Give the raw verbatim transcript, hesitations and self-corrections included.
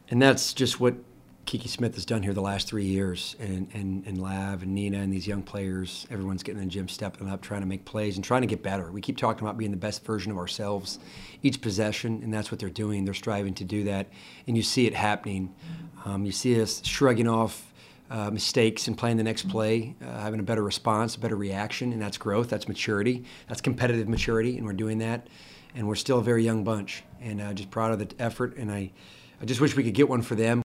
And that's just what Kiki Smith has done here the last three years, and, and, and Lav and Nina and these young players. Everyone's getting in the gym, stepping up, trying to make plays and trying to get better. We keep talking about being the best version of ourselves each possession, and that's what they're doing. They're striving to do that, and you see it happening. Um, you see us shrugging off uh, mistakes and playing the next play, uh, having a better response, a better reaction, and that's growth, that's maturity, that's competitive maturity, and we're doing that. And we're still a very young bunch, and uh, just proud of the effort, and I, I just wish we could get one for them.